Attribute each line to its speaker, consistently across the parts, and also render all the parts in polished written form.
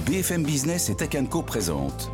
Speaker 1: BFM Business et Tech Co présente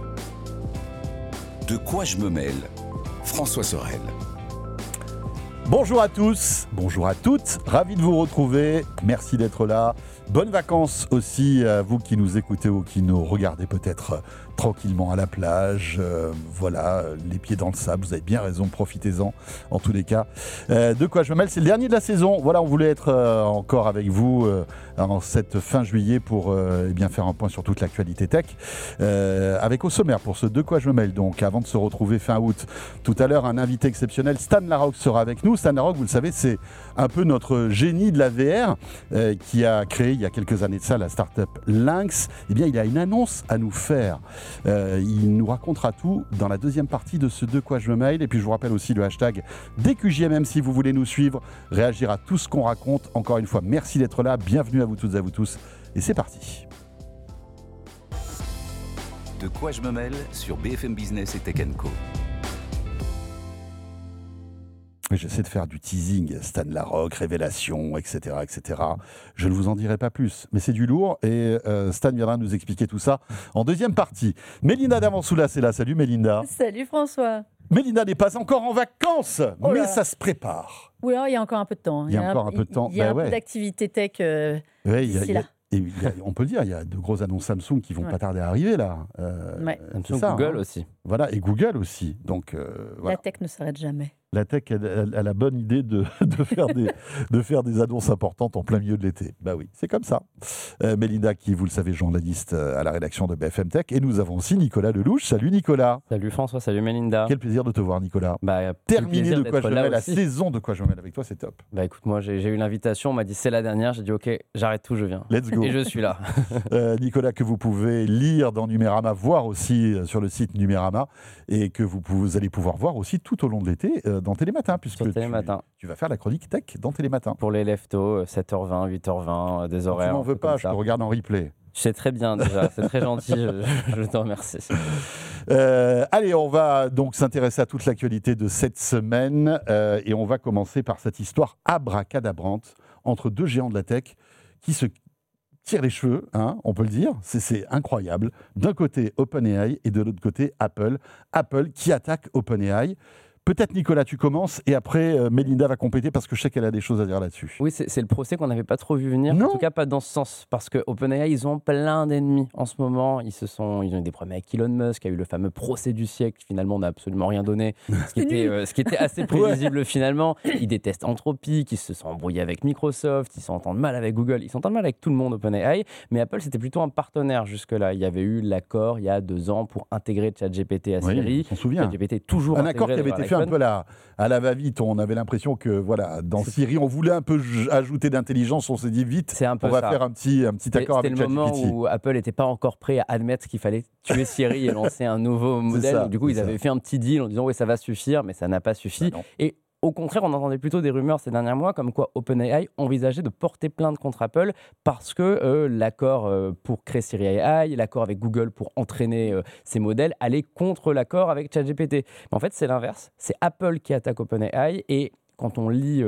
Speaker 1: De quoi je me mêle ? François Sorel.
Speaker 2: Bonjour à tous, bonjour à toutes, ravi de vous retrouver, merci d'être là. Bonnes vacances aussi à vous qui nous écoutez ou qui nous regardez peut-être tranquillement à la plage. Voilà, les pieds dans le sable, vous avez bien raison, profitez-en en tous les cas. De quoi je me mêle, c'est le dernier de la saison. Voilà, on voulait être encore avec vous en cette fin juillet pour bien faire un point sur toute l'actualité tech. Avec au sommaire pour ce De quoi je me mêle, donc avant de se retrouver fin août. Tout à l'heure, un invité exceptionnel, Stan Larocque sera avec nous. Stan Larocque, vous le savez, c'est un peu notre génie de la VR qui a créé il y a quelques années de ça la start-up Lynx. Eh bien, il a une annonce à nous faire. Il nous racontera tout dans la deuxième partie de ce De quoi je me mêle. Et puis, je vous rappelle aussi le hashtag DQJMM si vous voulez nous suivre, réagir à tout ce qu'on raconte. Encore une fois, merci d'être là. Bienvenue à vous toutes et à vous tous. Et c'est parti.
Speaker 1: De quoi je me mêle sur BFM Business et Tech Co.
Speaker 2: J'essaie de faire du teasing, Stan Larocque, révélation, etc., etc. Je ne vous en dirai pas plus, mais c'est du lourd et Stan viendra nous expliquer tout ça en deuxième partie. Mélinda Davansoulas est là. Salut Mélinda.
Speaker 3: Salut François.
Speaker 2: Mélinda n'est pas encore en vacances, mais ça se prépare.
Speaker 3: Oui, il y a encore un peu de temps.
Speaker 2: Il y a encore un peu de temps.
Speaker 3: Il y a un peu d'activité tech d'ici là.
Speaker 2: On peut le dire, il y a de grosses annonces Samsung qui vont pas tarder à arriver là.
Speaker 4: Samsung, ça, Google aussi.
Speaker 2: Voilà, et Google aussi. Donc,
Speaker 3: la tech ne s'arrête jamais.
Speaker 2: La tech a la bonne idée de faire des annonces importantes en plein milieu de l'été. Bah oui, c'est comme ça. Mélinda, qui, vous le savez, journaliste à la rédaction de BFM Tech. Et nous avons aussi Nicolas Lelouch. Salut Nicolas.
Speaker 4: Salut François, salut Mélinda.
Speaker 2: Quel plaisir de te voir Nicolas. Terminé De quoi je me mêle, la saison De quoi je me mêle avec toi, c'est top.
Speaker 4: Écoute, moi j'ai eu l'invitation, on m'a dit c'est la dernière, j'ai dit ok, j'arrête tout, je viens.
Speaker 2: Let's go.
Speaker 4: Et je suis là.
Speaker 2: Nicolas, que vous pouvez lire dans Numérama, voir aussi sur le site Numérama, et que vous allez pouvoir voir aussi tout au long de l'été dans Télématin, puisque tu vas faire la chronique tech dans Télématin.
Speaker 4: Pour les leftos, 7h20, 8h20, des horaires.
Speaker 2: Tu m'en veux pas, je te regarde en replay.
Speaker 4: Je sais très bien déjà, c'est très gentil, je te remercie.
Speaker 2: Allez, on va donc s'intéresser à toute l'actualité de cette semaine et on va commencer par cette histoire abracadabrante entre deux géants de la tech qui se tirent les cheveux, on peut le dire, c'est incroyable. D'un côté OpenAI et de l'autre côté Apple. Apple qui attaque OpenAI. Peut-être Nicolas, tu commences et après Mélinda va compléter parce que je sais qu'elle a des choses à dire là-dessus.
Speaker 4: Oui, c'est le procès qu'on n'avait pas trop vu venir,
Speaker 2: non.
Speaker 4: En tout cas pas dans ce sens, parce que OpenAI, ils ont plein d'ennemis en ce moment. Ils ont eu des problèmes avec Elon Musk, il y a eu le fameux procès du siècle, finalement on n'a absolument rien donné, ce qui était assez prévisible finalement. Ils détestent Anthropic, ils se sont embrouillés avec Microsoft, ils s'entendent mal avec Google, ils s'entendent mal avec tout le monde OpenAI, mais Apple c'était plutôt un partenaire jusque-là. Il y avait eu l'accord il y a 2 ans pour intégrer ChatGPT à Siri.
Speaker 2: On s'en souvient.
Speaker 4: ChatGPT est toujours
Speaker 2: un accord qui avait été fait un peu à la va-vite. On avait l'impression que voilà, dans Siri, on voulait un peu ajouter d'intelligence. On s'est dit vite, on va faire un petit accord avec ChatGPT.
Speaker 4: C'était le moment où Apple n'était pas encore prêt à admettre qu'il fallait tuer Siri et lancer un nouveau modèle. Donc, du coup, ils avaient fait un petit deal en disant oui, ça va suffire, mais ça n'a pas suffi. Et au contraire, on entendait plutôt des rumeurs ces derniers mois comme quoi OpenAI envisageait de porter plainte contre Apple parce que l'accord pour créer Siri AI, l'accord avec Google pour entraîner ces modèles allait contre l'accord avec ChatGPT. Mais en fait, c'est l'inverse. C'est Apple qui attaque OpenAI et quand on lit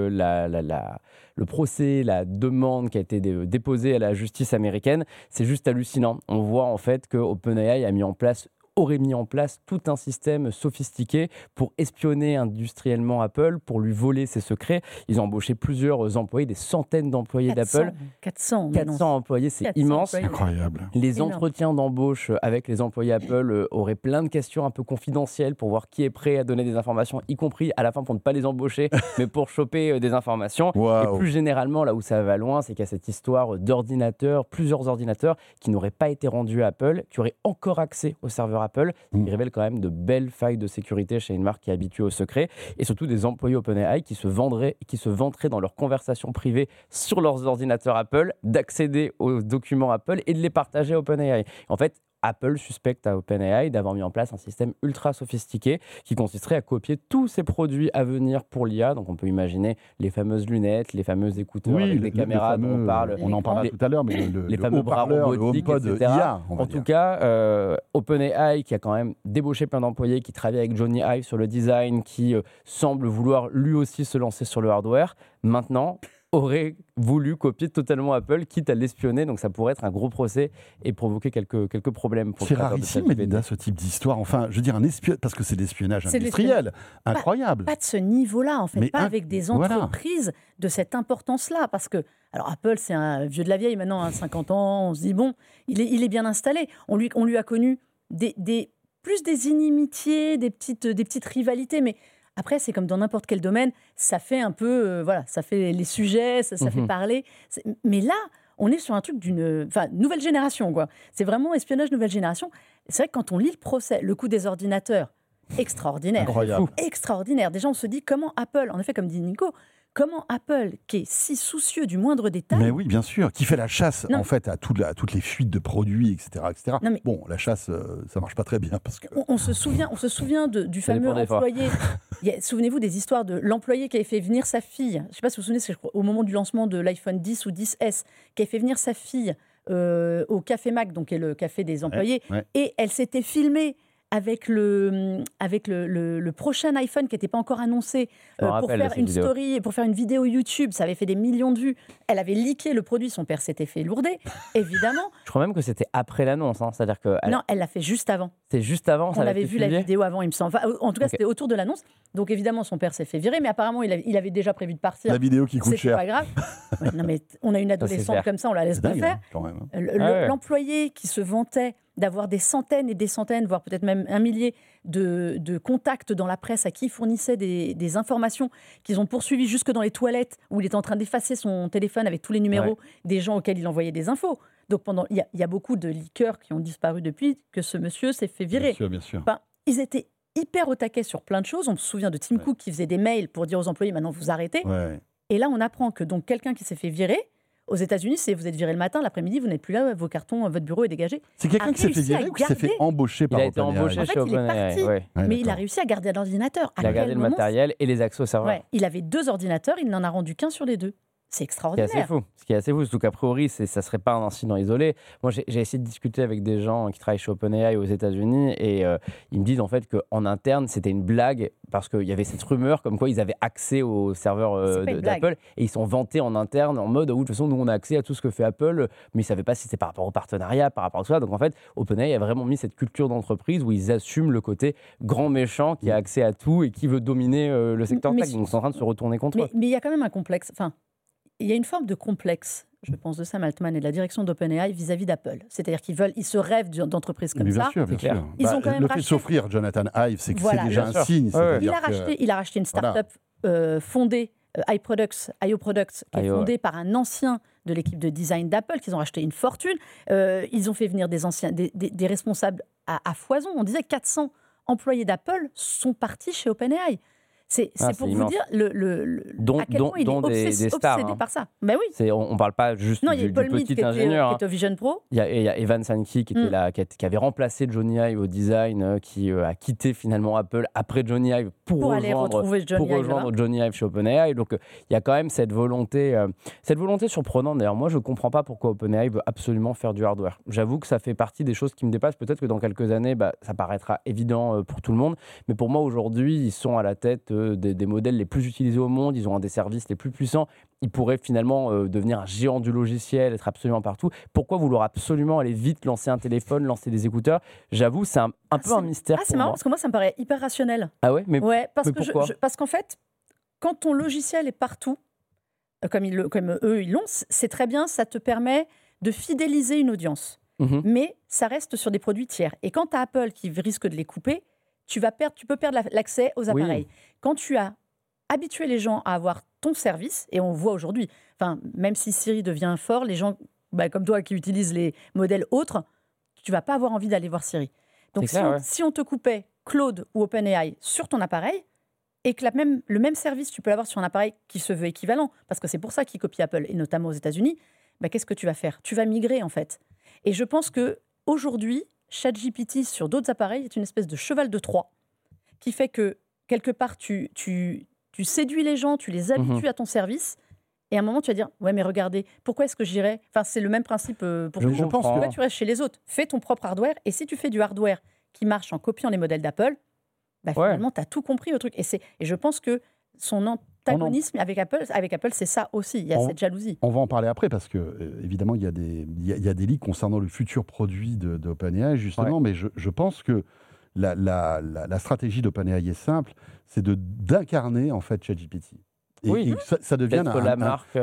Speaker 4: le procès, la demande qui a été déposée à la justice américaine, c'est juste hallucinant. On voit en fait que OpenAI aurait mis en place tout un système sophistiqué pour espionner industriellement Apple, pour lui voler ses secrets. Ils ont embauché plusieurs employés, des centaines d'employés d'Apple.
Speaker 3: 400
Speaker 4: employés, c'est
Speaker 3: 400
Speaker 4: immense.
Speaker 3: Employés.
Speaker 2: Incroyable.
Speaker 4: Les entretiens d'embauche avec les employés Apple auraient plein de questions un peu confidentielles pour voir qui est prêt à donner des informations, y compris à la fin pour ne pas les embaucher, mais pour choper des informations.
Speaker 2: Wow.
Speaker 4: Et plus généralement, là où ça va loin, c'est qu'il y a cette histoire d'ordinateurs, plusieurs ordinateurs qui n'auraient pas été rendus à Apple, qui auraient encore accès au serveur Apple. Il révèle quand même de belles failles de sécurité chez une marque qui est habituée au secret et surtout des employés OpenAI qui se vanteraient dans leurs conversations privées sur leurs ordinateurs Apple d'accéder aux documents Apple et de les partager à OpenAI. En fait, Apple suspecte à OpenAI d'avoir mis en place un système ultra sophistiqué qui consisterait à copier tous ses produits à venir pour l'IA. Donc on peut imaginer les fameuses lunettes, les fameux écouteurs avec des caméras dont on parle.
Speaker 2: On en parlera tout à l'heure, mais
Speaker 4: les fameux bras robotiques, etc.
Speaker 2: IA,
Speaker 4: en tout cas, OpenAI qui a quand même débauché plein d'employés, qui travaille avec Johnny Ive sur le design, qui semble vouloir lui aussi se lancer sur le hardware. Maintenant, aurait voulu copier totalement Apple, quitte à l'espionner. Donc ça pourrait être un gros procès et provoquer quelques problèmes.
Speaker 2: C'est rarissime, Melinda, ce type d'histoire. Enfin, je veux dire, parce que c'est de l'espionnage industriel. Incroyable.
Speaker 3: Pas de ce niveau-là, en fait.
Speaker 2: Mais
Speaker 3: avec des entreprises de cette importance-là. Parce que, alors Apple, c'est un vieux de la vieille maintenant, 50 ans. On se dit, bon, il est bien installé. On lui a connu plus des inimitiés, des petites rivalités, mais après, c'est comme dans n'importe quel domaine, ça fait un peu, ça fait les sujets, ça fait parler. Mais là, on est sur un truc d'une nouvelle génération, quoi. C'est vraiment espionnage nouvelle génération. C'est vrai que quand on lit le procès, le coup des ordinateurs, extraordinaire.
Speaker 2: Incroyable.
Speaker 3: Extraordinaire. Déjà, on se dit comment Apple, en effet, comme dit Nico, comment Apple, qui est si soucieux du moindre détail...
Speaker 2: Mais oui, bien sûr, qui fait la chasse, en fait, à toutes les fuites de produits, etc. etc.
Speaker 3: Non, mais
Speaker 2: bon, la chasse, ça marche pas très bien, parce que...
Speaker 3: On se souvient du fameux employé... Souvenez-vous des histoires de l'employé qui avait fait venir sa fille, je ne sais pas si vous vous souvenez, c'est au moment du lancement de l'iPhone 10 ou 10S, qui avait fait venir sa fille au Café Mac, donc qui est le café des employés, et elle s'était filmée avec le prochain iPhone qui n'était pas encore annoncé pour faire une story, pour faire une vidéo YouTube. Ça avait fait des millions de vues. Elle avait leaké le produit. Son père s'était fait lourder, évidemment.
Speaker 4: Je crois même que c'était après l'annonce. C'est-à-dire que
Speaker 3: non, elle l'a fait juste avant.
Speaker 4: C'est juste avant.
Speaker 3: On avait vu la vidéo avant, il me semble. Enfin, en tout cas, c'était autour de l'annonce. Donc évidemment, son père s'est fait virer, mais apparemment, il avait déjà prévu de partir.
Speaker 2: La vidéo qui coûte cher.
Speaker 3: C'est pas grave. Non, mais on a une adolescente comme ça, on la laisse pas faire.
Speaker 2: Quand même.
Speaker 3: L'employé qui se vantait d'avoir des centaines et des centaines, voire peut-être même un millier de contacts dans la presse à qui il fournissait des informations qu'ils ont poursuivies jusque dans les toilettes où il était en train d'effacer son téléphone avec tous les numéros des gens auxquels il envoyait des infos. Donc il y a beaucoup de leakers qui ont disparu depuis que ce monsieur s'est fait virer.
Speaker 2: Bien sûr.
Speaker 3: Enfin, ils étaient hyper au taquet sur plein de choses. On se souvient de Tim Cook qui faisait des mails pour dire aux employés maintenant vous arrêtez. Et là on apprend que donc quelqu'un qui s'est fait virer aux États-Unis, c'est vous êtes viré le matin, l'après-midi, vous n'êtes plus là, vos cartons, votre bureau est dégagé.
Speaker 2: C'est quelqu'un qui s'est fait virer ou qui s'est fait embaucher par OpenAI?
Speaker 4: Il a été embauché chez OpenAI.
Speaker 3: Il est parti, mais il a réussi à garder l'ordinateur.
Speaker 4: Il a gardé le matériel et les accès au serveur.
Speaker 3: Il avait 2 ordinateurs, il n'en a rendu qu'un sur les 2. C'est extraordinaire.
Speaker 4: Ce qui est assez fou, surtout qu'a priori, ça ne serait pas un incident isolé. Moi, j'ai essayé de discuter avec des gens qui travaillent chez OpenAI aux États-Unis et ils me disent en fait qu'en interne, c'était une blague parce qu'il y avait cette rumeur comme quoi ils avaient accès aux serveurs d'Apple et ils sont vantés en interne en mode de toute façon, nous, on a accès à tout ce que fait Apple, mais ils ne savaient pas si c'était par rapport au partenariat, par rapport à tout ça. Donc en fait, OpenAI a vraiment mis cette culture d'entreprise où ils assument le côté grand méchant qui a accès à tout et qui veut dominer le secteur tech. Donc ils sont en train de se retourner contre eux.
Speaker 3: Mais il y a quand même un complexe. Enfin, il y a une forme de complexe, je pense, de Sam Altman et de la direction d'OpenAI vis-à-vis d'Apple. C'est-à-dire ils se rêvent d'entreprises comme ça.
Speaker 2: Bien sûr.
Speaker 3: Ils ont quand même
Speaker 2: le fait de s'offrir Jonathan Ive, c'est déjà un signe.
Speaker 3: Il a racheté une start-up fondée, IO Products, qui est fondée par un ancien de l'équipe de design d'Apple, qu'ils ont racheté une fortune. Ils ont fait venir des responsables à foison. On disait 400 employés d'Apple sont partis chez OpenAI. C'est pour vous dire à quel point il est obsédé par ça. Ben oui.
Speaker 4: On ne parle pas juste du petit ingénieur.
Speaker 3: Qui était au Vision Pro.
Speaker 4: Il y a Evan Sankey qui était là, qui avait remplacé Johnny Ive au design, qui a quitté finalement Apple après Johnny Ive pour rejoindre Johnny Ive chez OpenAI. Donc il y a quand même cette volonté surprenante. D'ailleurs, moi je ne comprends pas pourquoi OpenAI veut absolument faire du hardware. J'avoue que ça fait partie des choses qui me dépassent. Peut-être que dans quelques années, ça paraîtra évident pour tout le monde. Mais pour moi aujourd'hui, ils sont à la tête des modèles les plus utilisés au monde, ils ont un des services les plus puissants, ils pourraient finalement devenir un géant du logiciel, être absolument partout. Pourquoi vouloir absolument aller vite, lancer un téléphone, lancer des écouteurs? J'avoue, c'est un peu un mystère.
Speaker 3: C'est marrant parce que moi ça me paraît hyper rationnel.
Speaker 4: Ah ouais, mais
Speaker 3: pourquoi? Parce qu'en fait, quand ton logiciel est partout, comme eux ils l'ont, c'est très bien, ça te permet de fidéliser une audience. Mais ça reste sur des produits tiers. Et quand tu as Apple qui risque de les couper, tu peux perdre l'accès aux appareils. Quand tu as habitué les gens à avoir ton service, et on voit aujourd'hui, même si Siri devient fort, les gens comme toi qui utilisent les modèles autres, tu ne vas pas avoir envie d'aller voir Siri. Donc si on te coupait Claude ou OpenAI sur ton appareil, et que le même service, tu peux l'avoir sur un appareil qui se veut équivalent, parce que c'est pour ça qu'ils copient Apple, et notamment aux États-Unis, qu'est-ce que tu vas faire? Tu vas migrer en fait. Et je pense qu'aujourd'hui, ChatGPT sur d'autres appareils est une espèce de cheval de Troie qui fait que, quelque part, tu séduis les gens, tu les habitues à ton service, et à un moment, tu vas dire « Ouais, mais regardez, pourquoi est-ce que j'irais ?» Enfin, c'est le même principe pour tout le monde. Pourquoi tu restes chez les autres? Fais ton propre hardware, et si tu fais du hardware qui marche en copiant les modèles d'Apple, finalement, tu as tout compris au truc. Et je pense que son antagonisme avec Apple. Avec Apple, c'est ça aussi. Il y a cette jalousie.
Speaker 2: On va en parler après parce que, évidemment, il y a des leaks concernant le futur produit d'OpenAI, justement, mais je pense que la stratégie d'OpenAI est simple, c'est d'incarner en fait ChatGPT. Et ça devient
Speaker 4: la marque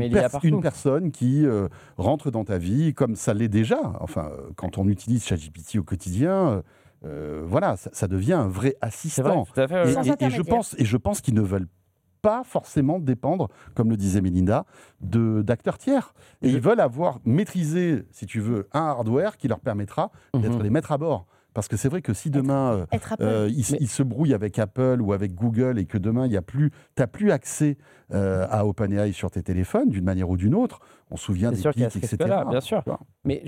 Speaker 2: une personne qui rentre dans ta vie comme ça l'est déjà. Enfin, quand on utilise ChatGPT au quotidien, voilà, ça devient un vrai assistant.
Speaker 4: C'est vrai, tout à fait,
Speaker 2: et je pense qu'ils ne veulent pas forcément dépendre, comme le disait Mélinda, d'acteurs tiers. Et ils veulent maîtriser, si tu veux, un hardware qui leur permettra d'être les maîtres à bord. Parce que c'est vrai que si demain, ils se brouillent avec Apple ou avec Google et que demain, tu n'as plus accès à OpenAI sur tes téléphones, d'une manière ou d'une autre, on se souvient des pics, etc.
Speaker 4: Bien sûr. Mais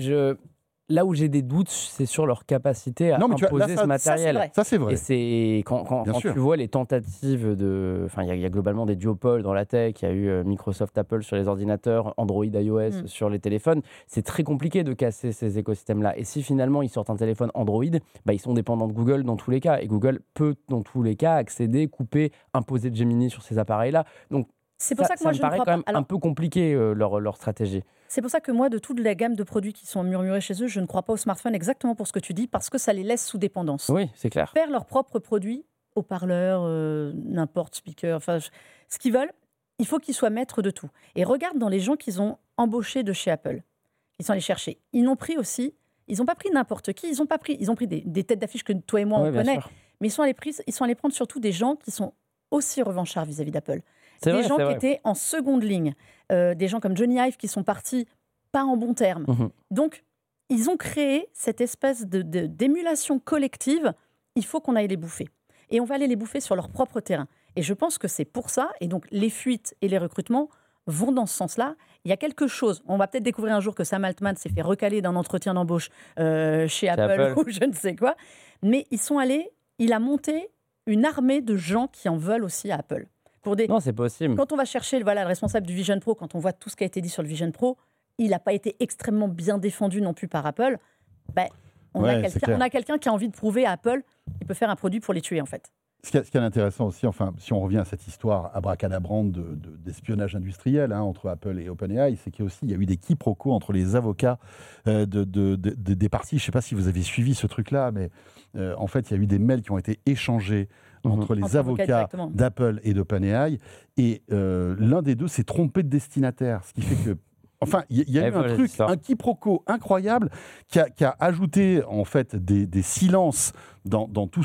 Speaker 4: là où j'ai des doutes, c'est sur leur capacité à imposer ce matériel.
Speaker 2: Ça, c'est vrai.
Speaker 4: Et c'est quand tu vois les tentatives Enfin, il y a globalement des duopoles dans la tech. Il y a eu Microsoft, Apple sur les ordinateurs, Android, iOS sur les téléphones. C'est très compliqué de casser ces écosystèmes-là. Et si finalement ils sortent un téléphone Android, ils sont dépendants de Google dans tous les cas. Et Google peut, dans tous les cas, accéder, couper, imposer Gemini sur ces appareils-là. Donc, c'est pour ça que moi, je me paraît quand même un peu compliqué leur stratégie.
Speaker 3: C'est pour ça que moi, de toute la gamme de produits qui sont murmurés chez eux, je ne crois pas au smartphone exactement pour ce que tu dis, parce que ça les laisse sous dépendance.
Speaker 4: Oui, c'est clair.
Speaker 3: Faire leurs propres produits, haut-parleurs, n'importe, speaker, enfin, ce qu'ils veulent, il faut qu'ils soient maîtres de tout. Et regarde dans les gens qu'ils ont embauchés de chez Apple. Ils sont allés chercher. Ils n'ont pris aussi, ils n'ont pas pris n'importe qui, ils ont pris des têtes d'affiche que toi et moi, on connaît, mais ils sont allés prendre surtout des gens qui sont aussi revanchards vis-à-vis d'Apple. Des gens qui étaient en seconde ligne, des gens comme Johnny Ive qui sont partis pas en bons termes. Donc, ils ont créé cette espèce d'émulation collective. Il faut qu'on aille les bouffer. Et on va aller les bouffer sur leur propre terrain. Et je pense que c'est pour ça. Et donc, les fuites et les recrutements vont dans ce sens-là. Il y a quelque chose. On va peut-être découvrir un jour que Sam Altman s'est fait recaler d'un entretien d'embauche chez Apple ou je ne sais quoi. Mais il a monté une armée de gens qui en veulent aussi à Apple.
Speaker 4: Non, c'est possible.
Speaker 3: Quand on va chercher le responsable du Vision Pro, quand on voit tout ce qui a été dit sur le Vision Pro, il n'a pas été extrêmement bien défendu non plus par Apple. On a quelqu'un qui a envie de prouver à Apple qu'il peut faire un produit pour les tuer, en fait.
Speaker 2: Ce qui est intéressant aussi, enfin, si on revient à cette histoire abracadabrante d'espionnage industriel entre Apple et OpenAI, c'est qu'il y a eu des quiproquos entre les avocats des parties. Je ne sais pas si vous avez suivi ce truc-là, mais en fait, il y a eu des mails qui ont été échangés entre les avocats d'Apple et d'OpenAI, et l'un des deux s'est trompé de destinataire, ce qui fait que enfin, il y a eu un quiproquo incroyable qui a ajouté en fait des silences dans toute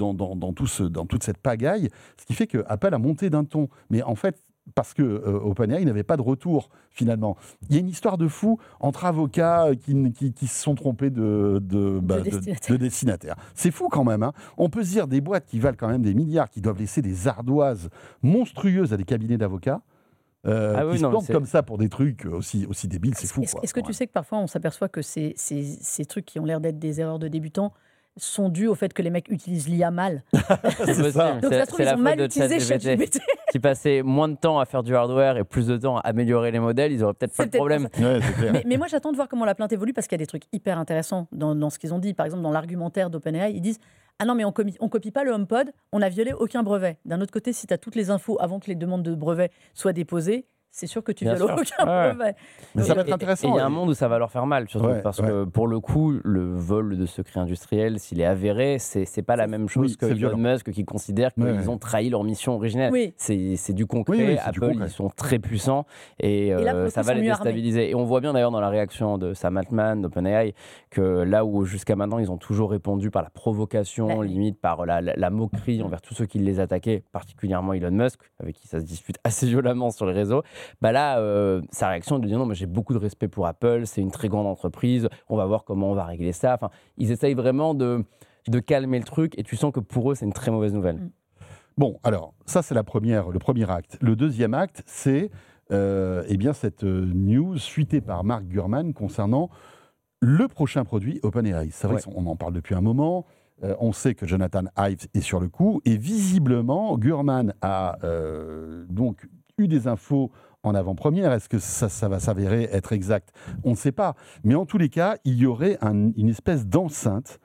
Speaker 2: cette pagaille, ce qui fait que Apple a monté d'un ton. Mais en fait, parce que OpenAI n'avait pas de retour finalement. Il y a une histoire de fou entre avocats qui se sont trompés de destinataire. C'est fou quand même. On peut se dire des boîtes qui valent quand même des milliards, qui doivent laisser des ardoises monstrueuses à des cabinets d'avocats. Qui se plantent comme ça pour des trucs aussi débiles, c'est fou.
Speaker 3: Est-ce que tu sais que parfois on s'aperçoit que ces trucs qui ont l'air d'être des erreurs de débutants sont dus au fait que les mecs utilisent l'IA mal.
Speaker 4: C'est ça.
Speaker 3: Donc ça se trouve, ils ont mal utilisé ChatGPT.
Speaker 4: Qui passaient moins de temps à faire du hardware et plus de temps à améliorer les modèles, ils n'auraient peut-être pas de problème.
Speaker 2: Ouais, c'est clair.
Speaker 3: Mais moi, j'attends de voir comment la plainte évolue parce qu'il y a des trucs hyper intéressants dans ce qu'ils ont dit. Par exemple, dans l'argumentaire d'OpenAI, ils disent « Ah non, mais on copie pas le HomePod, on n'a violé aucun brevet. » D'un autre côté, si tu as toutes les infos avant que les demandes de brevet soient déposées, c'est sûr que tu violes aucun brevet.
Speaker 2: Mais ça va être intéressant.
Speaker 4: Et il y a un monde où ça va leur faire mal, surtout parce que pour le coup, le vol de secret industriel, s'il est avéré, c'est pas la même chose que Elon Musk qui considère qu'ils ont trahi leur mission originelle. Oui. C'est du concret. Apple, ils sont très puissants et là, ça va les déstabiliser. Armés. Et on voit bien d'ailleurs dans la réaction de Sam Altman, d'OpenAI, que là où jusqu'à maintenant ils ont toujours répondu par la provocation, limite par la moquerie envers tous ceux qui les attaquaient, particulièrement Elon Musk, avec qui ça se dispute assez violemment sur les réseaux. Là, sa réaction est de dire non, mais j'ai beaucoup de respect pour Apple, c'est une très grande entreprise, on va voir comment on va régler ça. Enfin, ils essayent vraiment de calmer le truc et tu sens que pour eux, c'est une très mauvaise nouvelle.
Speaker 2: Bon, alors, ça, c'est le premier acte. Le deuxième acte, c'est cette news suitée par Mark Gurman concernant le prochain produit OpenAI. C'est vrai qu'on en parle depuis un moment. On sait que Jonathan Ive est sur le coup et visiblement, Gurman a donc eu des infos en avant-première. Est-ce que ça va s'avérer être exact ? On ne sait pas. Mais en tous les cas, il y aurait une espèce d'enceinte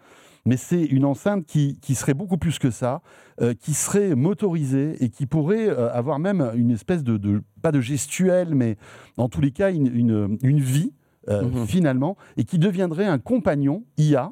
Speaker 2: mais c'est une enceinte qui serait beaucoup plus que ça, qui serait motorisée et qui pourrait avoir même une espèce pas de gestuelle, mais en tous les cas une vie finalement, et qui deviendrait un compagnon IA,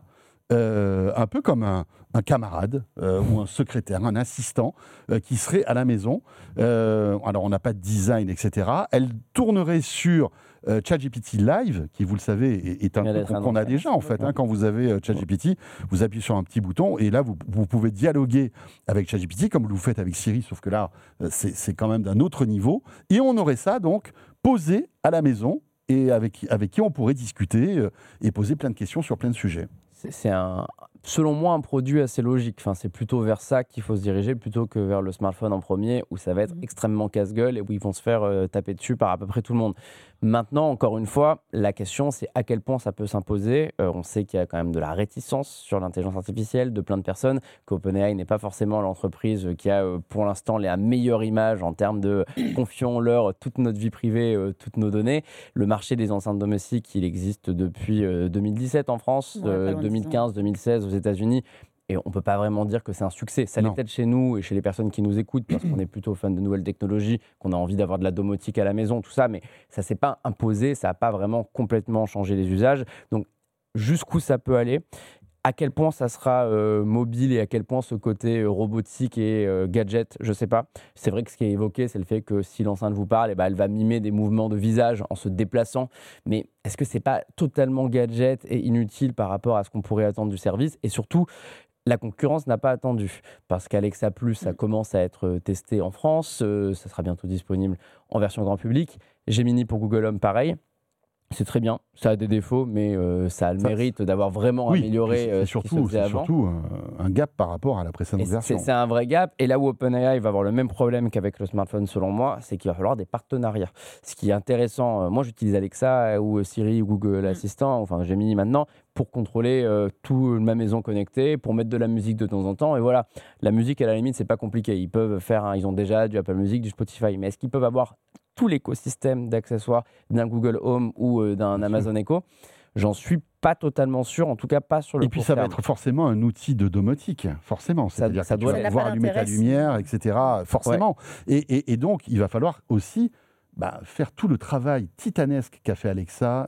Speaker 2: un peu comme un camarade ou un secrétaire, un assistant qui serait à la maison. Alors on n'a pas de design, etc. Elle tournerait sur ChatGPT Live, qui, vous le savez, est un truc qu'on a déjà en fait. Quand vous avez ChatGPT, vous appuyez sur un petit bouton et là vous pouvez dialoguer avec ChatGPT comme vous le faites avec Siri, sauf que là c'est quand même d'un autre niveau. Et on aurait ça donc posé à la maison et avec qui on pourrait discuter et poser plein de questions sur plein de sujets.
Speaker 4: C'est selon moi, un produit assez logique. Enfin, c'est plutôt vers ça qu'il faut se diriger plutôt que vers le smartphone en premier, où ça va être extrêmement casse-gueule et où ils vont se faire taper dessus par à peu près tout le monde. Maintenant, encore une fois, la question, c'est à quel point ça peut s'imposer. On sait qu'il y a quand même de la réticence sur l'intelligence artificielle de plein de personnes, qu'OpenAI n'est pas forcément l'entreprise qui a pour l'instant la meilleure image en termes de confions-leur toute notre vie privée, toutes nos données. Le marché des enceintes domestiques, il existe depuis 2017 en France, 2015, 2016 aux États-Unis. Et on ne peut pas vraiment dire que c'est un succès. Ça l'est peut-être chez nous et chez les personnes qui nous écoutent, parce qu'on est plutôt fan de nouvelles technologies, qu'on a envie d'avoir de la domotique à la maison, tout ça, mais ça ne s'est pas imposé, ça n'a pas vraiment complètement changé les usages. Donc, jusqu'où ça peut aller ? À quel point ça sera mobile et à quel point ce côté robotique et gadget, je ne sais pas. C'est vrai que ce qui est évoqué, c'est le fait que si l'enceinte vous parle, elle va mimer des mouvements de visage en se déplaçant. Mais est-ce que ce n'est pas totalement gadget et inutile par rapport à ce qu'on pourrait attendre du service ? Et surtout, la concurrence n'a pas attendu, parce qu'Alexa Plus, ça commence à être testé en France, ça sera bientôt disponible en version grand public. Gemini pour Google Home, pareil. C'est très bien, ça a des défauts, mais ça a le mérite d'avoir vraiment amélioré ce qui se faisait avant. C'est surtout
Speaker 2: un gap par rapport à la précédente version.
Speaker 4: C'est un vrai gap, et là où OpenAI va avoir le même problème qu'avec le smartphone, selon moi, c'est qu'il va falloir des partenariats. Ce qui est intéressant, moi j'utilise Alexa ou Siri ou Google Assistant, enfin Gemini maintenant, pour contrôler toute ma maison connectée, pour mettre de la musique de temps en temps, et voilà. La musique, à la limite, c'est pas compliqué. Ils ont déjà du Apple Music, du Spotify, mais est-ce qu'ils peuvent avoir tout l'écosystème d'accessoires d'un Google Home ou d'un Amazon Echo? J'en suis pas totalement sûr, en tout cas pas sur le court terme.
Speaker 2: Et puis ça va être forcément un outil de domotique, forcément. C'est-à-dire que tu vas pouvoir allumer ta lumière, etc. Forcément. Ouais. Et donc, il va falloir aussi faire tout le travail titanesque qu'a fait Alexa,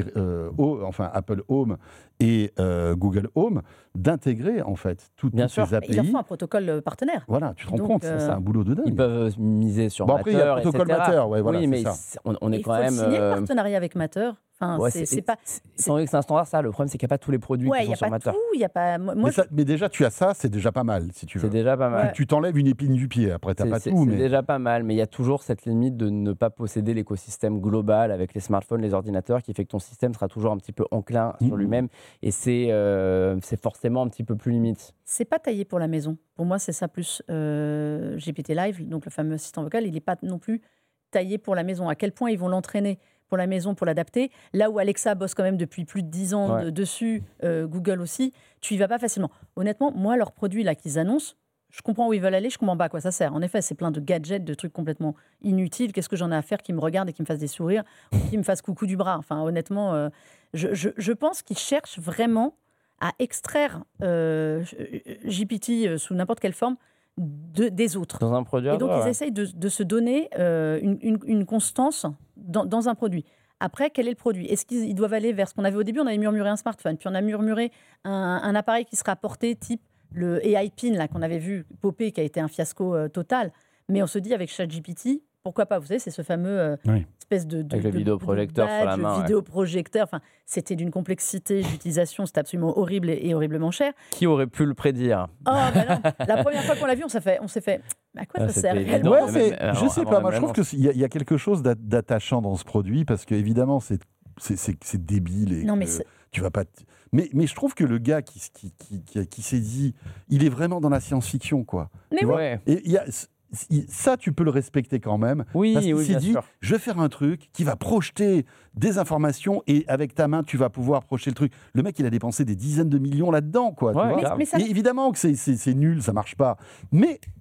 Speaker 2: Apple Home et Google Home, d'intégrer en fait toutes ces API.
Speaker 3: Il leur faut un protocole partenaire.
Speaker 2: Voilà, tu te rends compte, c'est un boulot de dingue.
Speaker 4: Ils peuvent miser sur Matter,
Speaker 2: après, il y a le protocole Matter,
Speaker 4: oui, mais on est quand même...
Speaker 3: Il faut signer le partenariat avec Matter. Enfin,
Speaker 4: c'est pas... C'est un standard, ça. Le problème, c'est qu'il n'y a pas tous les produits qui sont sur Matter.
Speaker 3: Il y a pas tout,
Speaker 2: mais déjà, tu as ça, c'est déjà pas mal, si tu veux.
Speaker 4: C'est déjà pas mal.
Speaker 2: Ouais. Tu t'enlèves une épine du pied, après, tu n'as pas tout.
Speaker 4: C'est déjà pas mal, mais il y a toujours cette limite de ne pas posséder l'écosystème global avec les smartphones, les ordinateurs, qui fait que ton système sera toujours un petit peu enclin sur lui-même. Et c'est forcément un petit peu plus limite.
Speaker 3: C'est pas taillé pour la maison. Pour moi, c'est ça plus GPT Live, donc le fameux assistant vocal, il n'est pas non plus taillé pour la maison. À quel point ils vont l'entraîner pour la maison, pour l'adapter. Là où Alexa bosse quand même depuis plus de 10 ans dessus, Google aussi, tu y vas pas facilement. Honnêtement, moi, leurs produits là qu'ils annoncent, je comprends où ils veulent aller, je comprends pas à quoi ça sert. En effet, c'est plein de gadgets, de trucs complètement inutiles. Qu'est-ce que j'en ai à faire qui me regardent et qui me fassent des sourires ou qui me fassent coucou du bras? Enfin, honnêtement, je pense qu'ils cherchent vraiment à extraire GPT sous n'importe quelle forme des autres.
Speaker 4: Dans un produit.
Speaker 3: Et donc, ils essayent de se donner une constance dans un produit. Après, quel est le produit? Est-ce qu'ils doivent aller vers ce qu'on avait au début? On avait murmuré un smartphone, puis on a murmuré un appareil qui sera porté type le AI Pin là, qu'on avait vu popper, qui a été un fiasco total. Mais on se dit, avec ChatGPT, pourquoi pas? Vous savez, c'est ce fameux espèce de
Speaker 4: avec le vidéoprojecteur sur la main.
Speaker 3: Le vidéoprojecteur, enfin, c'était d'une complexité d'utilisation, c'était absolument horrible et horriblement cher.
Speaker 4: Qui aurait pu le prédire?
Speaker 3: Oh, non. La première fois qu'on l'a vu, on s'est fait à quoi ça sert réellement?
Speaker 2: Je sais pas, moi je trouve qu'il y a quelque chose d'attachant dans ce produit, parce qu'évidemment, c'est débile et tu vas pas... Mais je trouve que le gars qui s'est dit, il est vraiment dans la science-fiction, quoi.
Speaker 3: Mais
Speaker 2: ouais. Et il y a... Ça, tu peux le respecter quand même.
Speaker 4: Oui,
Speaker 2: parce qu'il s'est dit,
Speaker 4: sûr.
Speaker 2: Je vais faire un truc qui va projeter des informations et avec ta main, tu vas pouvoir projeter le truc. Le mec, il a dépensé des dizaines de millions là-dedans, quoi.
Speaker 4: Ouais,
Speaker 2: tu vois, et évidemment que c'est nul, ça marche pas. Mais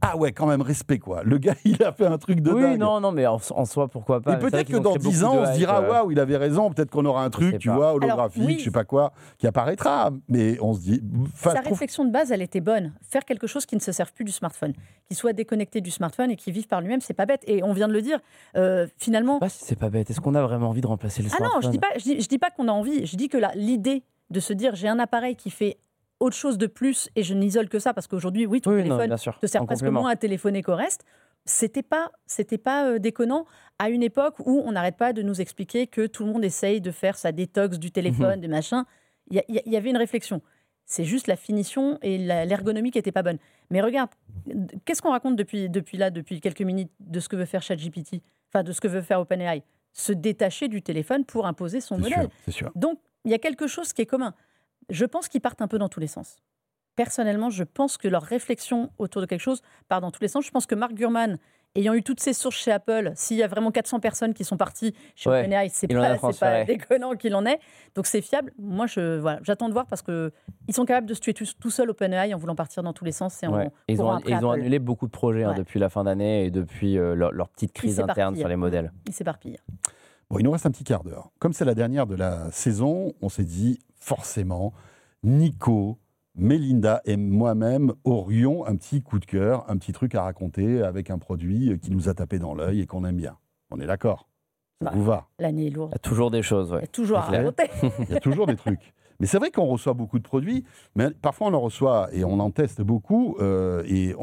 Speaker 2: Ah ouais, quand même, respect, quoi. Le gars, il a fait un truc de dingue.
Speaker 4: Oui, non, mais en soi, pourquoi pas.
Speaker 2: Et peut-être que dans 10 ans, on se dira, waouh, il avait raison, peut-être qu'on aura un truc, tu vois, holographique,
Speaker 3: oui.
Speaker 2: je sais pas quoi, qui apparaîtra. Mais on se dit...
Speaker 3: Sa réflexion de base, elle était bonne. Faire quelque chose qui ne se serve plus du smartphone, qui soit déconnecté du smartphone et qui vive par lui-même, c'est pas bête. Et on vient de le dire, finalement...
Speaker 4: Je sais pas si c'est pas bête. Est-ce qu'on a vraiment envie de remplacer le smartphone ?
Speaker 3: Ah non, je dis pas qu'on a envie. Je dis que l'idée de se dire, j'ai un appareil qui fait autre chose de plus et je n'isole que ça parce qu'aujourd'hui, oui, ton téléphone te sert presque moins à téléphoner qu'au reste. C'était pas déconnant à une époque où on n'arrête pas de nous expliquer que tout le monde essaye de faire sa détox du téléphone, des machins. Il y avait une réflexion. C'est juste la finition et l'ergonomie qui n'était pas bonne. Mais regarde, qu'est-ce qu'on raconte depuis quelques minutes de ce que veut faire ChatGPT, enfin de ce que veut faire OpenAI, se détacher du téléphone pour imposer son modèle.
Speaker 2: C'est sûr.
Speaker 3: Donc il y a quelque chose qui est commun. Je pense qu'ils partent un peu dans tous les sens. Personnellement, je pense que leur réflexion autour de quelque chose part dans tous les sens. Je pense que Mark Gurman, ayant eu toutes ses sources chez Apple, s'il y a vraiment 400 personnes qui sont parties chez OpenAI, c'est pas déconnant qu'il en ait. Donc c'est fiable. Moi, j'attends de voir parce qu'ils sont capables de se tuer tout seul OpenAI en voulant partir dans tous les sens.
Speaker 4: Ils ont annulé beaucoup de projets depuis la fin d'année et depuis leur petite crise interne sur les modèles.
Speaker 3: Ils s'éparpillent.
Speaker 2: Bon, il nous reste un petit quart d'heure. Comme c'est la dernière de la saison, on s'est dit forcément, Nico, Mélinda et moi-même aurions un petit coup de cœur, un petit truc à raconter avec un produit qui nous a tapé dans l'œil et qu'on aime bien. On est d'accord ? Ça vous va ?
Speaker 3: L'année est lourde.
Speaker 4: Il y a toujours des choses.
Speaker 3: Il y a toujours à raconter.
Speaker 2: Il y a toujours des trucs. Mais c'est vrai qu'on reçoit beaucoup de produits, mais parfois on en reçoit et on en teste beaucoup. Et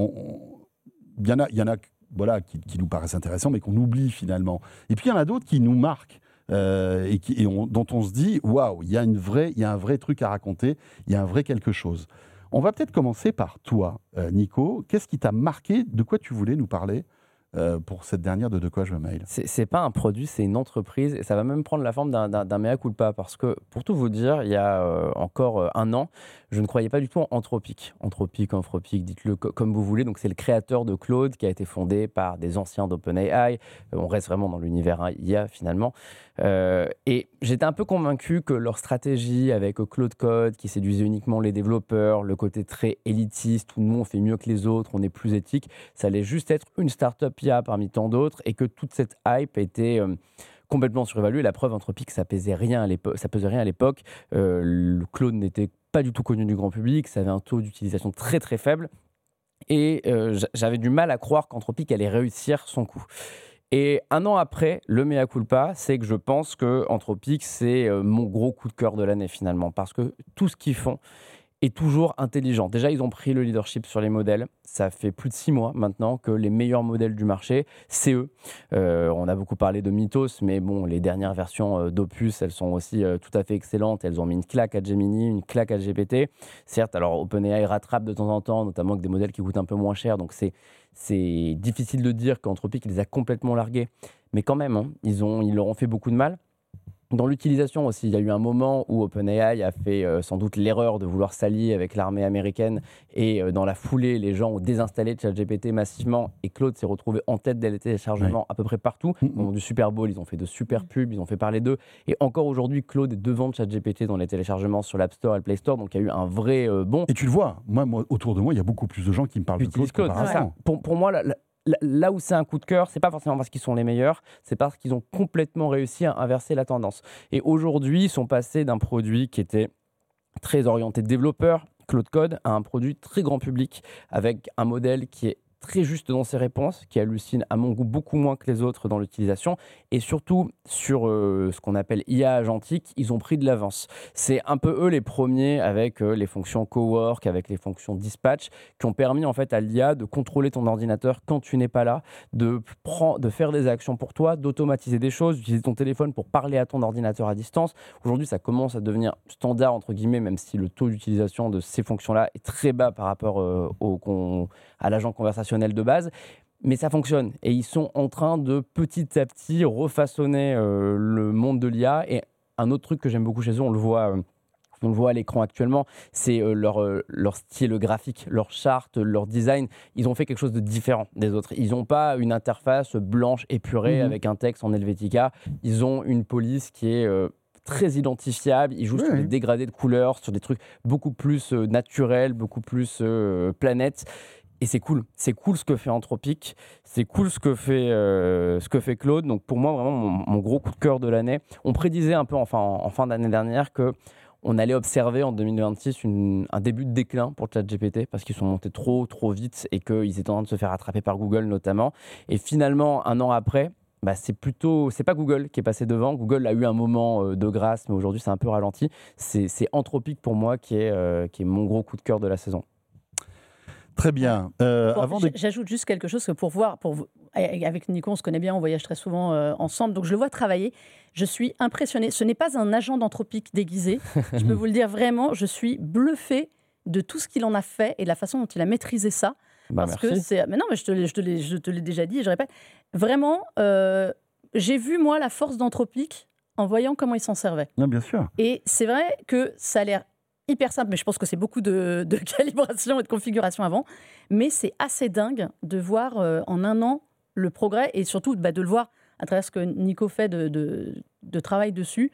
Speaker 2: il y en a qui nous paraissent intéressants, mais qu'on oublie finalement. Et puis il y en a d'autres qui nous marquent. Dont on se dit, waouh, il y a un vrai truc à raconter, il y a un vrai quelque chose. On va peut-être commencer par toi, Nico. Qu'est-ce qui t'a marqué ? De quoi tu voulais nous parler pour cette dernière de quoi je me mail ?
Speaker 4: C'est pas un produit, c'est une entreprise et ça va même prendre la forme d'un mea culpa parce que, pour tout vous dire, il y a encore un an, je ne croyais pas du tout en Anthropic. Anthropic, dites-le comme vous voulez. Donc c'est le créateur de Claude qui a été fondé par des anciens d'OpenAI. On reste vraiment dans l'univers IA finalement. Et j'étais un peu convaincu que leur stratégie avec Claude Code, qui séduisait uniquement les développeurs, le côté très élitiste, où nous on fait mieux que les autres, on est plus éthique, ça allait juste être une start-up IA parmi tant d'autres et que toute cette hype était complètement surévaluée. La preuve, Anthropic, ça pesait rien à l'époque. Le Claude n'était pas du tout connu du grand public, ça avait un taux d'utilisation très très faible et j'avais du mal à croire qu'Anthropic allait réussir son coup. Et un an après, le mea culpa, c'est que je pense que Anthropic, c'est mon gros coup de cœur de l'année finalement, parce que tout ce qu'ils font est toujours intelligent. Déjà, ils ont pris le leadership sur les modèles. Ça fait plus de 6 mois maintenant que les meilleurs modèles du marché, c'est eux. On a beaucoup parlé de Mythos, mais bon, les dernières versions d'Opus, elles sont aussi tout à fait excellentes. Elles ont mis une claque à Gemini, une claque à GPT. Certes, alors OpenAI rattrape de temps en temps, notamment avec des modèles qui coûtent un peu moins cher, donc c'est difficile de dire qu'Anthropic les a complètement largués. Mais quand même, ils leur ont fait beaucoup de mal. Dans l'utilisation aussi, il y a eu un moment où OpenAI a fait sans doute l'erreur de vouloir s'allier avec l'armée américaine et dans la foulée, les gens ont désinstallé ChatGPT massivement et Claude s'est retrouvé en tête des téléchargements à peu près partout. Au moment du Super Bowl, ils ont fait de super pubs, ils ont fait parler d'eux et encore aujourd'hui, Claude est devant ChatGPT dans les téléchargements sur l'App Store et le Play Store, donc il y a eu un vrai bond.
Speaker 2: Et tu le vois, moi autour de moi, il y a beaucoup plus de gens qui me parlent de Claude.
Speaker 4: Pour moi, là où c'est un coup de cœur, c'est pas forcément parce qu'ils sont les meilleurs, c'est parce qu'ils ont complètement réussi à inverser la tendance. Et aujourd'hui, ils sont passés d'un produit qui était très orienté développeur, Claude Code, à un produit très grand public, avec un modèle qui est très juste dans ses réponses, qui hallucine à mon goût beaucoup moins que les autres dans l'utilisation, et surtout sur ce qu'on appelle IA agentique, ils ont pris de l'avance. C'est un peu eux les premiers avec les fonctions cowork, avec les fonctions dispatch, qui ont permis en fait à l'IA de contrôler ton ordinateur quand tu n'es pas là, de faire des actions pour toi, d'automatiser des choses, d'utiliser ton téléphone pour parler à ton ordinateur à distance. Aujourd'hui, ça commence à devenir standard entre guillemets, même si le taux d'utilisation de ces fonctions-là est très bas par rapport à l'agent conversationnel de base, mais ça fonctionne et ils sont en train de petit à petit refaçonner le monde de l'IA. Et un autre truc que j'aime beaucoup chez eux, on le voit à l'écran actuellement, c'est leur style graphique, leur charte, leur design. Ils ont fait quelque chose de différent des autres. Ils n'ont pas une interface blanche épurée avec un texte en Helvetica. Ils ont une police qui est très identifiable, ils jouent sur des dégradés de couleurs, sur des trucs beaucoup plus naturels, beaucoup plus planètes. Et c'est cool ce que fait Anthropic, c'est cool ce que fait Claude. Donc pour moi, vraiment, mon gros coup de cœur de l'année. On prédisait un peu en fin d'année dernière qu'on allait observer en 2026 un début de déclin pour ChatGPT parce qu'ils sont montés trop vite et qu'ils étaient en train de se faire attraper par Google notamment. Et finalement, un an après, c'est pas Google qui est passé devant. Google a eu un moment de grâce, mais aujourd'hui c'est un peu ralenti. C'est Anthropic pour moi qui est mon gros coup de cœur de la saison.
Speaker 2: Très bien.
Speaker 3: J'ajoute juste quelque chose que avec Nico, on se connaît bien, on voyage très souvent ensemble, donc je le vois travailler. Je suis impressionnée. Ce n'est pas un agent d'Anthropic déguisé. Je peux vous le dire vraiment, je suis bluffée de tout ce qu'il en a fait et de la façon dont il a maîtrisé ça. Parce
Speaker 4: merci.
Speaker 3: Que c'est. Mais non, mais je te l'ai déjà dit et je répète. Vraiment, j'ai vu moi la force d'Anthropic en voyant comment il s'en servait.
Speaker 2: Non, bien sûr.
Speaker 3: Et c'est vrai que ça a l'air hyper simple, mais je pense que c'est beaucoup de calibration et de configuration avant. Mais c'est assez dingue de voir en un an le progrès et surtout de le voir à travers ce que Nico fait de travail dessus,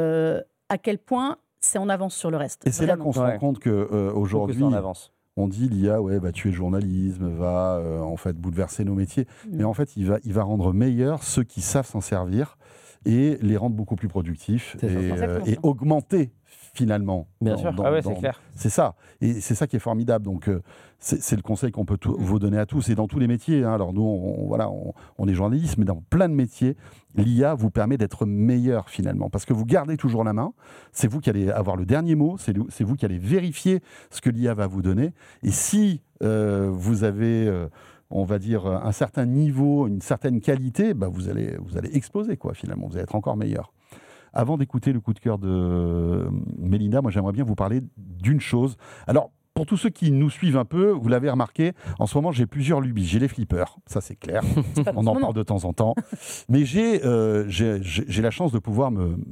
Speaker 3: à quel point c'est en avance sur le reste.
Speaker 2: Et c'est là qu'on se rend compte qu'aujourd'hui, on dit l'IA va tuer le journalisme, va en fait bouleverser nos métiers. Mais en fait, il va rendre meilleurs ceux qui savent s'en servir et les rendre beaucoup plus productifs et augmenter finalement.
Speaker 4: Bien sûr, c'est clair.
Speaker 2: C'est ça. Et c'est ça qui est formidable. Donc, c'est le conseil qu'on peut vous donner à tous. Et dans tous les métiers. Alors, nous, on est journalistes, mais dans plein de métiers, l'IA vous permet d'être meilleur finalement. Parce que vous gardez toujours la main. C'est vous qui allez avoir le dernier mot. C'est vous qui allez vérifier ce que l'IA va vous donner. Et si vous avez... on va dire, un certain niveau, une certaine qualité, vous allez exploser, quoi, finalement. Vous allez être encore meilleur. Avant d'écouter le coup de cœur de Mélinda, moi, j'aimerais bien vous parler d'une chose. Alors, pour tous ceux qui nous suivent un peu, vous l'avez remarqué, en ce moment, j'ai plusieurs lubies. J'ai les flippers, ça c'est clair. On en parle de temps en temps. Mais j'ai la chance de pouvoir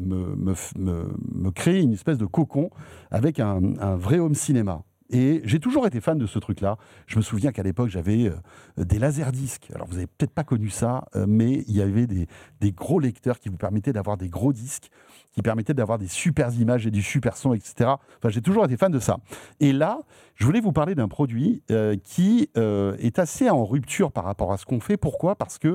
Speaker 2: me créer une espèce de cocon avec un vrai home cinéma. Et j'ai toujours été fan de ce truc-là. Je me souviens qu'à l'époque, j'avais des laserdiscs. Alors, vous n'avez peut-être pas connu ça, mais il y avait des gros lecteurs qui vous permettaient d'avoir des gros disques, qui permettaient d'avoir des super images et du super son, etc. Enfin, j'ai toujours été fan de ça. Et là, je voulais vous parler d'un produit qui est assez en rupture par rapport à ce qu'on fait. Pourquoi ? Parce que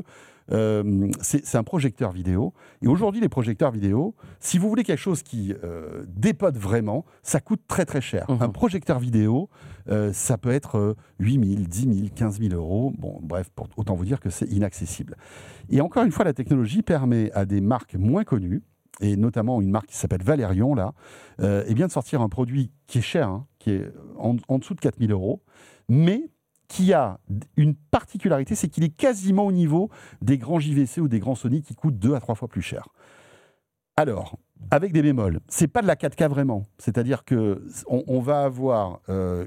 Speaker 2: c'est un projecteur vidéo. Et aujourd'hui, les projecteurs vidéo, si vous voulez quelque chose qui dépote vraiment, ça coûte très très cher. Un projecteur vidéo, ça peut être 8 000, 10 000, 15 000 euros. Bon, bref, autant vous dire que c'est inaccessible. Et encore une fois, la technologie permet à des marques moins connues, et notamment une marque qui s'appelle Valérion, là, de sortir un produit qui est cher, qui est en dessous de 4 000 euros, mais qui a une particularité, c'est qu'il est quasiment au niveau des grands JVC ou des grands Sony qui coûtent 2 à 3 fois plus cher. Alors, avec des bémols, c'est pas de la 4K vraiment. C'est-à-dire qu'on va avoir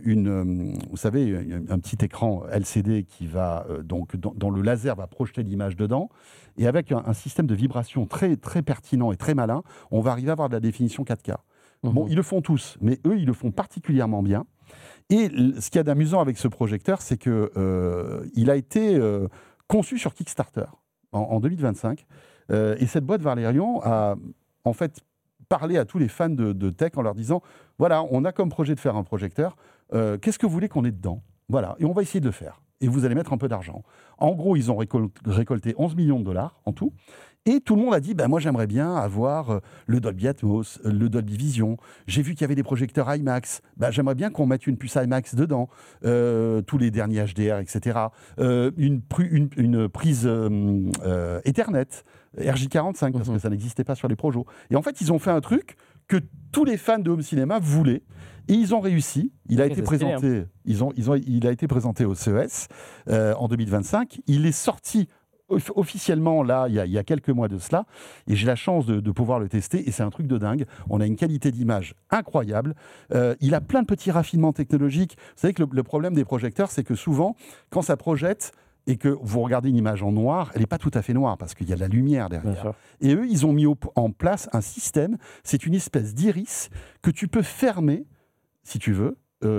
Speaker 2: vous savez, un petit écran LCD qui va dont le laser va projeter l'image dedans, et avec un système de vibration très très pertinent et très malin, on va arriver à avoir de la définition 4K. Bon, ils le font tous, mais eux, ils le font particulièrement bien. Et ce qu'il y a d'amusant avec ce projecteur, c'est qu'il a été conçu sur Kickstarter en 2025. Et cette boîte Valérion a en fait parlé à tous les fans de tech en leur disant « Voilà, on a comme projet de faire un projecteur. Qu'est-ce que vous voulez qu'on ait dedans ? Voilà, et on va essayer de le faire. Et vous allez mettre un peu d'argent. » En gros, ils ont récolté 11 millions de dollars en tout. Et tout le monde a dit, moi j'aimerais bien avoir le Dolby Atmos, le Dolby Vision. J'ai vu qu'il y avait des projecteurs IMAX. J'aimerais bien qu'on mette une puce IMAX dedans, tous les derniers HDR, etc. Une prise Ethernet, RJ45, parce que ça n'existait pas sur les Projos. Et en fait, ils ont fait un truc que tous les fans de home cinéma voulaient. Et ils ont réussi. Il a été présenté. Il a été présenté au CES en 2025. Il est sorti officiellement là il y a quelques mois de cela, et j'ai la chance de pouvoir le tester, et c'est un truc de dingue. On a une qualité d'image incroyable. Il a plein de petits raffinements technologiques. Vous savez que le problème des projecteurs, c'est que souvent, quand ça projette et que vous regardez une image en noir, elle n'est pas tout à fait noire parce qu'il y a de la lumière derrière. Et eux, ils ont mis en place un système. C'est une espèce d'iris que tu peux fermer, si tu veux,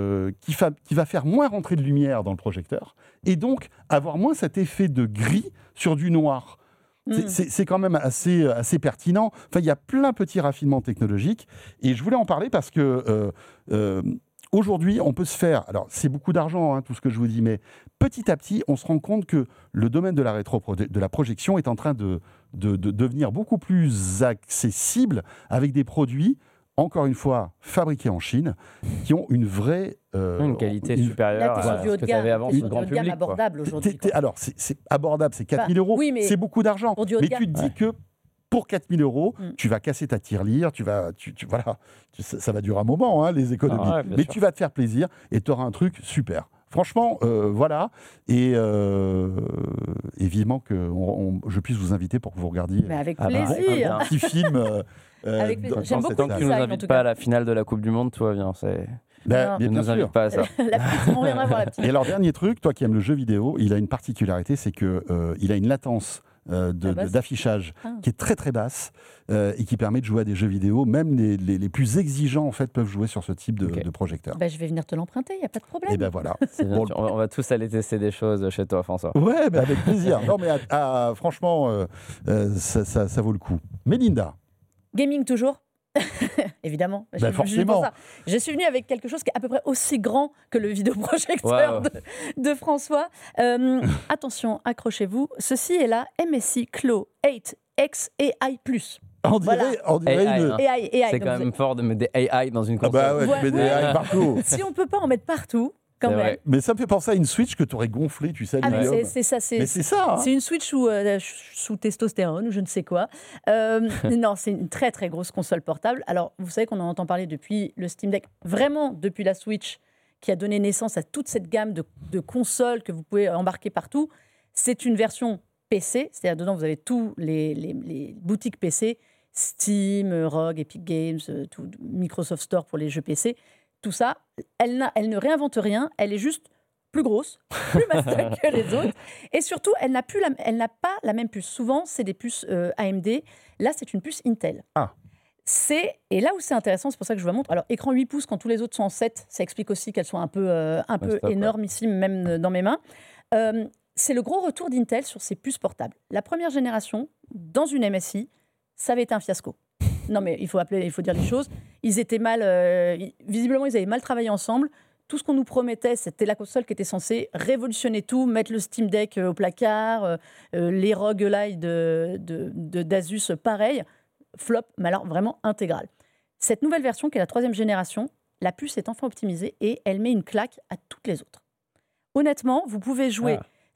Speaker 2: qui va faire moins rentrer de lumière dans le projecteur, et donc avoir moins cet effet de gris sur du noir. C'est quand même assez pertinent. Enfin, il y a plein de petits raffinements technologiques, et je voulais en parler parce que aujourd'hui, on peut se faire... Alors, c'est beaucoup d'argent, tout ce que je vous dis, mais petit à petit, on se rend compte que le domaine de la projection est en train de devenir beaucoup plus accessible avec des produits, encore une fois, fabriqués en Chine, qui ont une vraie...
Speaker 4: une qualité supérieure
Speaker 3: à
Speaker 4: ce que tu avais avant sur le grand public.
Speaker 3: Abordable aujourd'hui.
Speaker 2: Alors, c'est abordable, c'est 4 000 euros, c'est beaucoup d'argent. Mais tu te dis que pour 4 000 euros, tu vas casser ta tirelire, voilà, ça va durer un moment, les économies. Mais tu vas te faire plaisir et tu auras un truc super. Franchement, voilà. Et vivement que je puisse vous inviter pour que vous regardiez
Speaker 3: avec plaisir.
Speaker 2: Un petit film.
Speaker 3: Avec plaisir. J'aime beaucoup
Speaker 4: tant que tu ne nous invites pas à la finale de la Coupe du Monde, toi, viens. Ne nous invite pas à ça.
Speaker 3: On viendra voir la petite.
Speaker 2: Et alors, dernier truc, toi qui aimes le jeu vidéo, il a une particularité, c'est qu'il a une latence d'affichage qui est très très basse et qui permet de jouer à des jeux vidéo. Même les plus exigeants en fait peuvent jouer sur ce type de projecteur.
Speaker 3: Je vais venir te l'emprunter, il n'y a pas de problème.
Speaker 2: Et ben voilà.
Speaker 4: Bon, on va tous aller tester des choses chez toi, François.
Speaker 2: Ouais, avec plaisir. Non mais franchement, ça vaut le coup. Mélinda.
Speaker 3: Gaming toujours. Évidemment,
Speaker 2: forcément.
Speaker 3: Je suis venue avec quelque chose qui est à peu près aussi grand que le vidéoprojecteur de François. Attention, accrochez-vous. Ceci est la MSI Clo 8X AI+.
Speaker 2: On dirait une...
Speaker 3: AI.
Speaker 4: C'est quand même fort de mettre des AI dans une console.
Speaker 2: Ah bah ouais, tu mets des AI partout.
Speaker 3: Si on ne peut pas en mettre partout, quand même.
Speaker 2: Vrai. Mais ça me fait penser à une Switch que tu aurais gonflée, tu sais.
Speaker 3: C'est ça.
Speaker 2: Mais c'est ça.
Speaker 3: C'est une Switch sous testostérone ou je ne sais quoi. Non, c'est une très très grosse console portable. Alors, vous savez qu'on en entend parler depuis le Steam Deck, vraiment depuis la Switch, qui a donné naissance à toute cette gamme de consoles que vous pouvez embarquer partout. C'est une version PC, c'est-à-dire dedans vous avez tous les boutiques PC, Steam, ROG, Epic Games, Microsoft Store pour les jeux PC. Tout ça, elle ne réinvente rien, elle est juste plus grosse, plus master que les autres. Et surtout, elle n'a pas la même puce. Souvent, c'est des puces AMD. Là, c'est une puce Intel. Et là où c'est intéressant, c'est pour ça que je vous la montre. Alors, écran 8 pouces, quand tous les autres sont en 7, ça explique aussi qu'elles sont un peu énormissimes, même dans mes mains. C'est le gros retour d'Intel sur ses puces portables. La première génération, dans une MSI, ça avait été un fiasco. Non, mais il faut dire les choses. Ils étaient visiblement, ils avaient mal travaillé ensemble. Tout ce qu'on nous promettait, c'était la console qui était censée révolutionner tout, mettre le Steam Deck au placard, les ROG Ally d'Asus, pareil. Flop, mais alors vraiment intégral. Cette nouvelle version, qui est la 3e génération, la puce est enfin optimisée et elle met une claque à toutes les autres. Honnêtement, vous pouvez jouer...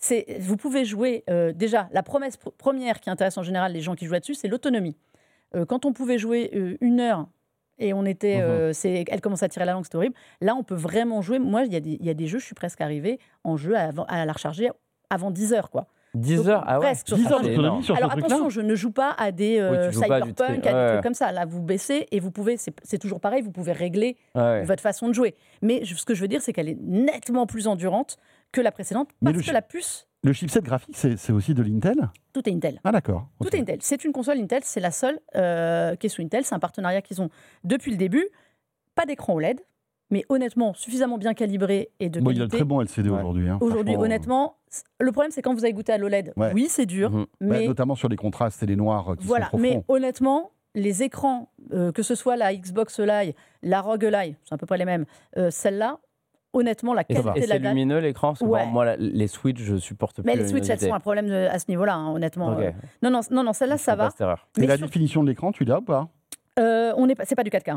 Speaker 3: déjà, la promesse première qui intéresse en général les gens qui jouent là-dessus, c'est l'autonomie. Quand on pouvait jouer 1 heure et elle commence à tirer la langue, c'était horrible. Là, on peut vraiment jouer. Moi, il y a des jeux, je suis presque arrivée en jeu à la recharger avant 10 heures, quoi.
Speaker 4: 10 heures, ah ouais.
Speaker 3: Presque.
Speaker 2: 10 heures d'autonomie sur ce truc-là.
Speaker 3: Alors attention, je ne joue pas à des cyberpunk, à des trucs comme ça. Là, vous baissez et vous pouvez, c'est toujours pareil, vous pouvez régler votre façon de jouer. Mais ce que je veux dire, c'est qu'elle est nettement plus endurante que la précédente parce que la puce...
Speaker 2: Le chipset graphique, c'est aussi de l'Intel ?
Speaker 3: Tout est Intel.
Speaker 2: Ah d'accord.
Speaker 3: Tout est Intel. C'est une console Intel, c'est la seule qui est sous Intel. C'est un partenariat qu'ils ont depuis le début. Pas d'écran OLED, mais honnêtement, suffisamment bien calibré et de qualité.
Speaker 2: Il y a le très bon LCD aujourd'hui.
Speaker 3: Aujourd'hui, honnêtement, le problème, c'est quand vous avez goûté à l'OLED. Oui, c'est dur. Mais...
Speaker 2: notamment sur les contrastes et les noirs qui sont profonds.
Speaker 3: Mais honnêtement, les écrans, que ce soit la Xbox Live, la ROG Live, c'est à peu près les mêmes, celle-là, honnêtement, la qualité de la...
Speaker 4: Et c'est lumineux l'écran parce que moi, les Switch, je supporte plus.
Speaker 3: Mais les Switch, elles sont un problème à ce niveau-là, honnêtement. Okay. Non, celle-là, ça va.
Speaker 2: Et la définition de l'écran, tu l'as ou pas ?
Speaker 3: C'est pas du 4K.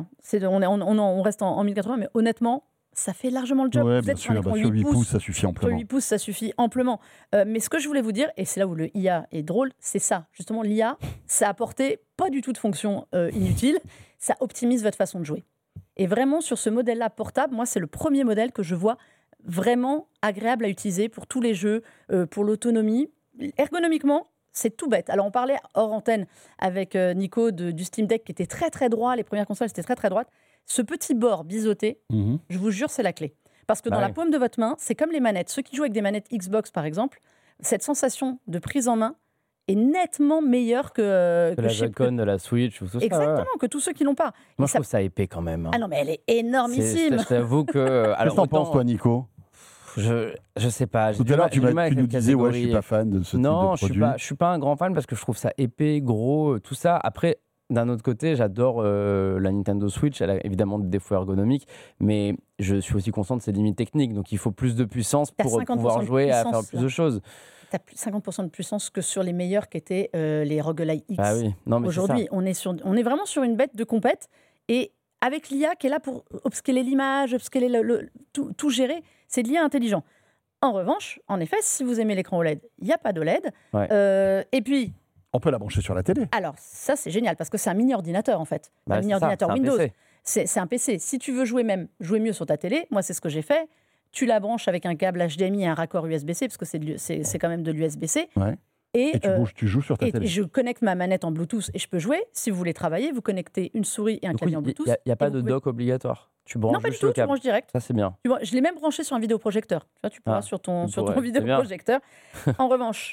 Speaker 3: On reste en 1080, mais honnêtement, ça fait largement le job.
Speaker 2: Oui, bien sûr. Sur 8 pouces, ça suffit amplement.
Speaker 3: Sur 8 pouces, ça suffit amplement. Mais ce que je voulais vous dire, et c'est là où le IA est drôle, c'est ça. Justement, l'IA, ça apportait pas du tout de fonction inutile. Ça optimise votre façon de jouer. Et vraiment, sur ce modèle-là portable, moi, c'est le premier modèle que je vois vraiment agréable à utiliser pour tous les jeux, pour l'autonomie. Ergonomiquement, c'est tout bête. Alors, on parlait hors antenne avec Nico du Steam Deck qui était très, très droit. Les premières consoles, c'était très, très droite. Ce petit bord biseauté, je vous jure, c'est la clé. Parce que dans la paume de votre main, c'est comme les manettes. Ceux qui jouent avec des manettes Xbox, par exemple, cette sensation de prise en main est nettement meilleure que
Speaker 4: la Joy-Con de la Switch ou tout ça.
Speaker 3: Exactement, que tous ceux qui l'ont pas.
Speaker 4: Moi, je trouve ça épais quand même. Hein.
Speaker 3: Ah non, mais elle est énormissime.
Speaker 4: Je t'avoue que...
Speaker 2: Qu'est-ce que t'en penses, toi, Nico ?
Speaker 4: Je sais pas.
Speaker 2: Tout à l'heure, tu nous disais, je suis pas fan de ce type de produit.
Speaker 4: Non, je suis pas un grand fan parce que je trouve ça épais, gros, tout ça. Après, d'un autre côté, j'adore la Nintendo Switch. Elle a évidemment des défauts ergonomiques, mais je suis aussi conscient de ses limites techniques. Donc, il faut plus de puissance pour pouvoir jouer à faire plus de choses.
Speaker 3: Tu as 50% de puissance que sur les meilleurs qui étaient les Roguelike X.
Speaker 4: Ah oui. Non, mais
Speaker 3: aujourd'hui, on est vraiment sur une bête de compète. Et avec l'IA qui est là pour upscaler l'image, upscaler tout gérer, c'est de l'IA intelligent. En revanche, en effet, si vous aimez l'écran OLED, il n'y a pas d'OLED.
Speaker 4: Ouais.
Speaker 3: Et puis...
Speaker 2: On peut la brancher sur la télé.
Speaker 3: Alors, ça, c'est génial, parce que c'est un mini-ordinateur, en fait. Un mini-ordinateur Windows. C'est un PC. Si tu veux jouer mieux sur ta télé, moi, c'est ce que j'ai fait. Tu la branches avec un câble HDMI et un raccord USB-C, parce que c'est quand même de l'USB-C.
Speaker 2: Ouais. Et tu joues sur ta télé.
Speaker 3: Et je connecte ma manette en Bluetooth et je peux jouer. Si vous voulez travailler, vous connectez une souris et un clavier en Bluetooth.
Speaker 4: Il n'y a pas de dock obligatoire. Tu branches
Speaker 3: non, pas du tout, tu branches direct.
Speaker 4: Ça, c'est bien.
Speaker 3: Je l'ai même branché sur un vidéoprojecteur. Tu pourras sur ton vidéoprojecteur. En revanche,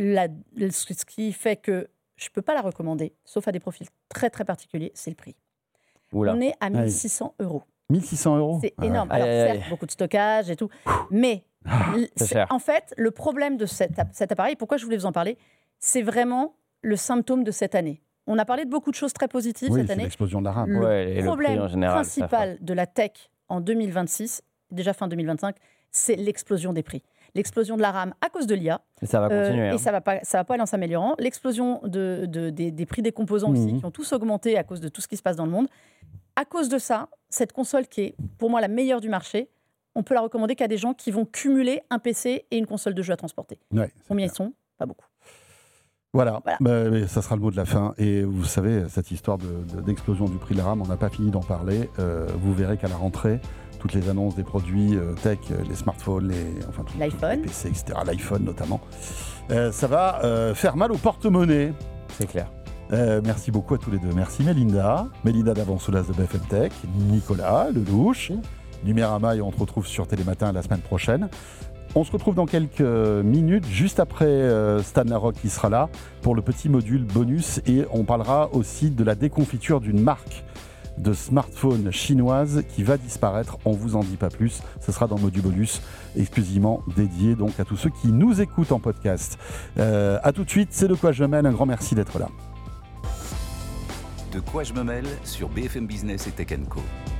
Speaker 3: ce qui fait que je ne peux pas la recommander, sauf à des profils très, très particuliers, c'est le prix.
Speaker 4: Oula.
Speaker 3: On est à 1 600 €.
Speaker 2: 1 600 €.
Speaker 3: C'est énorme. Alors, certes, beaucoup de stockage et tout. Mais, en fait, le problème de cet appareil, pourquoi je voulais vous en parler, c'est vraiment le symptôme de cette année. On a parlé de beaucoup de choses très positives cette année.
Speaker 2: L'explosion de la RAM.
Speaker 3: Le problème principal de la tech en 2026, déjà fin 2025, c'est l'explosion des prix. L'explosion de la RAM à cause de l'IA.
Speaker 4: Et ça va continuer.
Speaker 3: Et ça va pas aller en s'améliorant. L'explosion des prix des composants aussi, qui ont tous augmenté à cause de tout ce qui se passe dans le monde. À cause de ça, cette console qui est pour moi la meilleure du marché, on peut la recommander qu'à des gens qui vont cumuler un PC et une console de jeu à transporter.
Speaker 2: Ouais,
Speaker 3: combien ils sont ? Pas beaucoup.
Speaker 2: Voilà. Mais ça sera le mot de la fin. Et vous savez, cette histoire d'explosion du prix de la RAM, on n'a pas fini d'en parler. Vous verrez qu'à la rentrée, toutes les annonces des produits tech, les smartphones,
Speaker 3: l'iPhone,
Speaker 2: les PC, etc., l'iPhone notamment, ça va faire mal au porte-monnaie.
Speaker 4: C'est clair.
Speaker 2: Merci beaucoup à tous les deux. Merci Mélinda Davansoulas de BFM Tech, Nicolas Lelouch, Numérama, et on te retrouve sur Télématin la semaine prochaine. On se retrouve dans quelques minutes, juste après Stan Larocque qui sera là pour le petit module bonus, et on parlera aussi de la déconfiture d'une marque de smartphone chinoise qui va disparaître. On vous en dit pas plus. Ce sera dans le module bonus exclusivement dédié donc à tous ceux qui nous écoutent en podcast. À tout de suite, c'est De quoi je me mêle. Un grand merci d'être là.
Speaker 1: De quoi je me mêle sur BFM Business et Tech & Co.